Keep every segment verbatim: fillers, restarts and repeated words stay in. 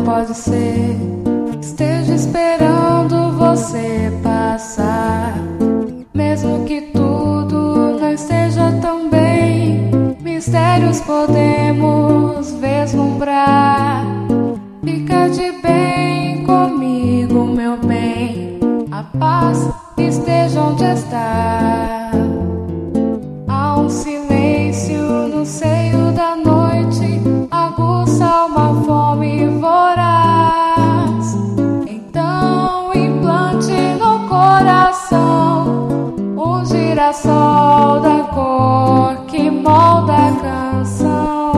pode ser, esteja esperando você passar. Mesmo que tudo não esteja tão bem, mistérios podemos vislumbrar. Fica de bem comigo, meu bem, a paz esteja onde está. Há um silêncio no seio da noite, aguça uma fome voraz. Então implante no coração um girassol da cor que molda a canção.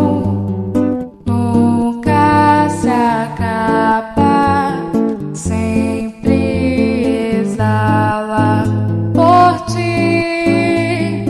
Nunca se acaba, sempre exala por ti.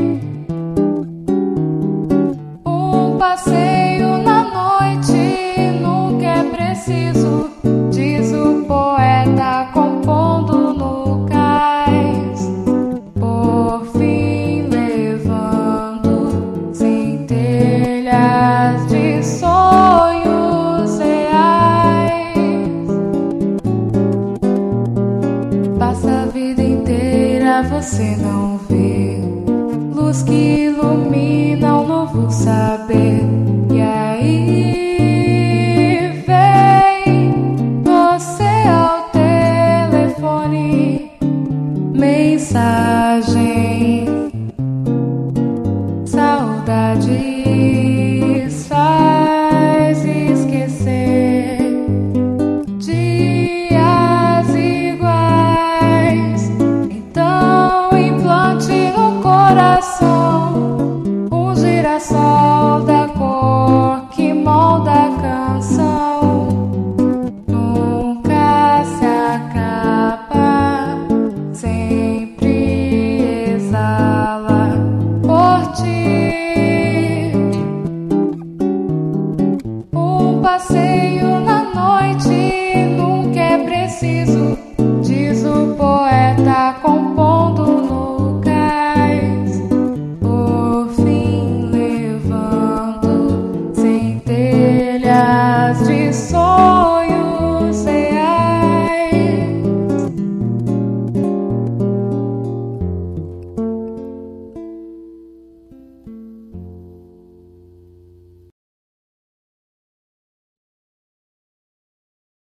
Um passeio na noite nunca é preciso, diz o poeta compondo no cais. Por fim levando centelhas de sonhos reais. Passa a vida inteira, você não vê luz que ilumina um novo saber. E aí vem você ao telefone, mensagem.